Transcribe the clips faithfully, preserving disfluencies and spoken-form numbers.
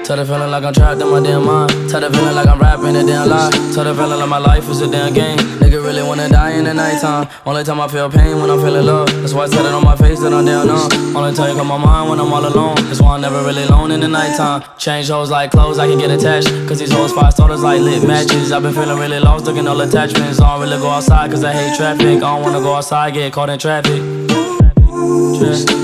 Tell the feeling like I'm trapped in my damn mind. Tell the feeling like I'm rapping a damn lie. Tell the feeling like my life is a damn game. Nigga really wanna die in the nighttime. Only time I feel pain when I'm feeling love. That's why I tell it on my face that I'm down numb. Only time you come my mind when I'm all alone. That's why I'm never really alone in the nighttime. Change hoes like clothes, I can get attached. Cause these hoes five starters like lit matches. I've been feeling really lost, looking all attachments. I don't really go outside cause I hate traffic. I don't wanna go outside, get caught in traffic. Traffic.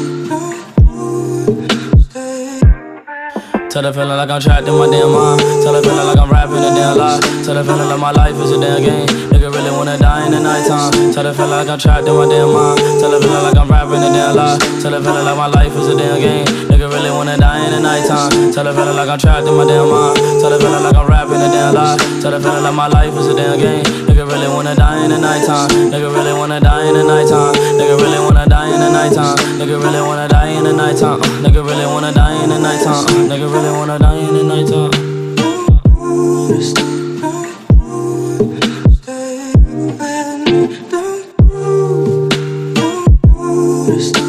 Tell the feeling like I'm trapped in my damn mind. Tell the feeling like I'm rapping a damn lie. Tell the feeling like my life is a damn game. Nigga really wanna die in the nighttime. Tell the feeling like I'm trapped in my damn mind. Tell the feeling like I'm rapping a damn lie. Tell the feeling like my life is a damn game. Nigga really wanna die in the nighttime. Tell the feeling like I'm trapped in my damn mind. Tell the feeling like I'm rapping a damn lie. Tell the feeling like my life is a damn game. Nigga really wanna die in the nighttime. Nigga really wanna die in the nighttime. Nigga really wanna die in the nighttime. Nigga really wanna die in the nighttime. Nigga really wanna die in the nighttime. Nigga really wanna die in the nighttime. Stay when you don't.